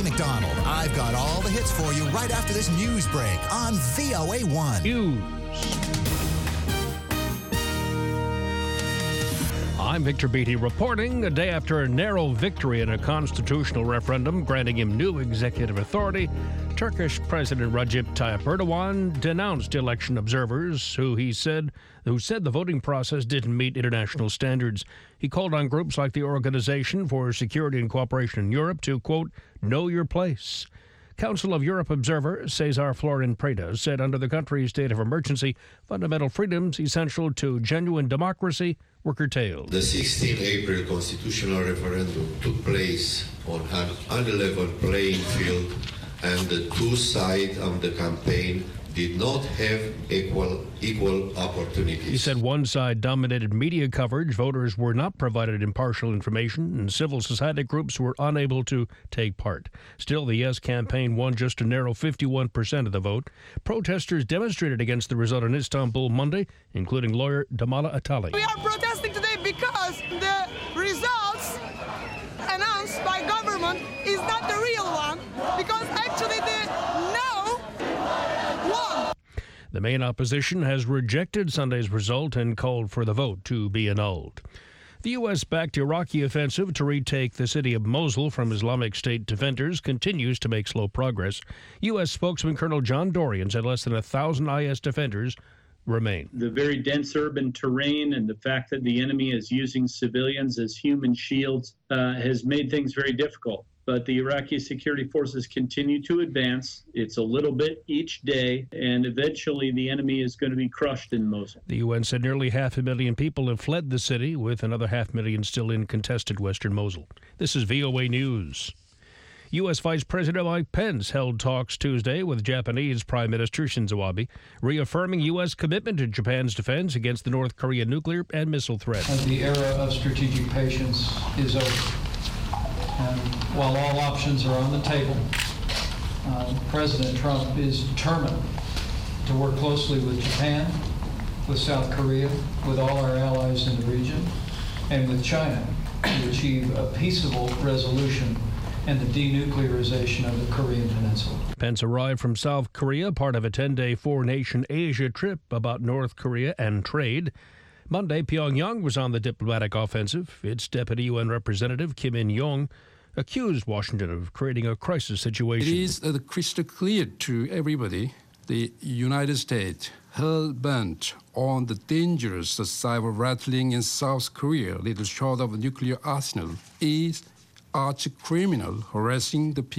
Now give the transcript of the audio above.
McDonald. I've got all the hits for you right after this news break on VOA1. News. I'm Victor Beatty reporting. A day after a narrow victory in a constitutional referendum granting him new executive authority, Turkish President Recep Tayyip Erdogan denounced election observers who said the voting process didn't meet international standards. He called on groups like the Organization for Security and Cooperation in Europe to, quote, know your place. Council of Europe observer Cesar Florin Preda said under the country's state of emergency, fundamental freedoms essential to genuine democracy were curtailed. The 16 April constitutional referendum took place on an unlevel playing field, and the two sides of the campaign did not have equal opportunities. He said one side dominated media coverage, voters were not provided impartial information, and civil society groups were unable to take part. Still, the Yes campaign won just a narrow 51% of the vote. Protesters demonstrated against the result in Istanbul Monday, including lawyer Damala Atali. We are protesting today because the results announced by government is not the real one, because actually the no won. The main opposition has rejected Sunday's result and called for the vote to be annulled. The U.S.-backed Iraqi offensive to retake the city of Mosul from Islamic State defenders continues to make slow progress. U.S. spokesman Colonel John Dorian said less than 1,000 IS defenders remain. The very dense urban terrain and the fact that the enemy is using civilians as human shields has made things very difficult. But the Iraqi security forces continue to advance. It's a little bit each day, and eventually the enemy is going to be crushed in Mosul. The UN said nearly 500,000 people have fled the city, with another 500,000 still in contested western Mosul. This is VOA News. U.S. Vice President Mike Pence held talks Tuesday with Japanese Prime Minister Shinzo Abe, reaffirming U.S. commitment to Japan's defense against the North Korean nuclear and missile threat. The era of strategic patience is over. And while all options are on the table, President Trump is determined to work closely with Japan, with South Korea, with all our allies in the region, and with China to achieve a peaceable resolution and the denuclearization of the Korean Peninsula. Pence arrived from South Korea, part of a 10-day four-nation Asia trip about North Korea and trade. Monday, Pyongyang was on the diplomatic offensive. Its deputy UN representative, Kim In-young, accused Washington of creating a crisis situation. It is crystal clear to everybody the United States, hell-bent on the dangerous cyber rattling in South Korea, little short of a nuclear arsenal, is arch criminal harassing the people.